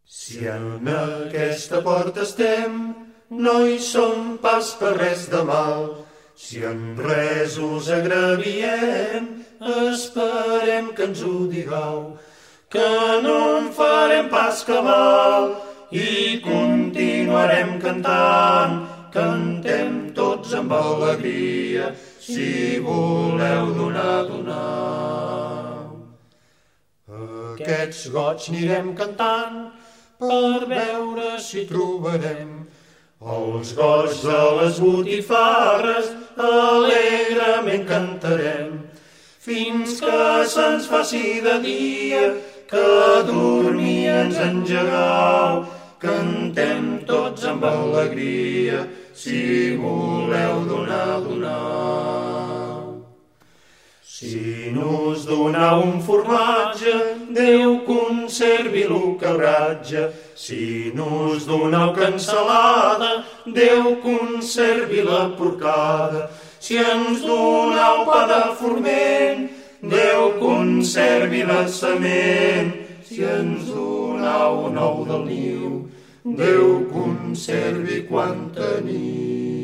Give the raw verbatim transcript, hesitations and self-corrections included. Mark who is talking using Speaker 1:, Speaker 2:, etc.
Speaker 1: Si en aquesta porta estem, no hi som pas per res de mal. Si en res us agraviem, esperem que ens ho digueu, que no en farem pas cabal i continuarem cantant. Cantem tots amb alegria, si voleu donar, donar. Aquests goig anirem cantant per veure si trobarem els goig de les botifarres, alegrement cantarem, fins que se'ns faci de dia, que dormir ens engegueu. Cantem tots amb alegria, si voleu donar, donar. Si nos donau un formatge, Déu conservi lo que ratja. Si nos donau cansalada, Déu conservi la porcada. Si ens donau pa de forment, Déu conservi la sement. Si ens donau un ou del niu, Déu conservi quan teniu.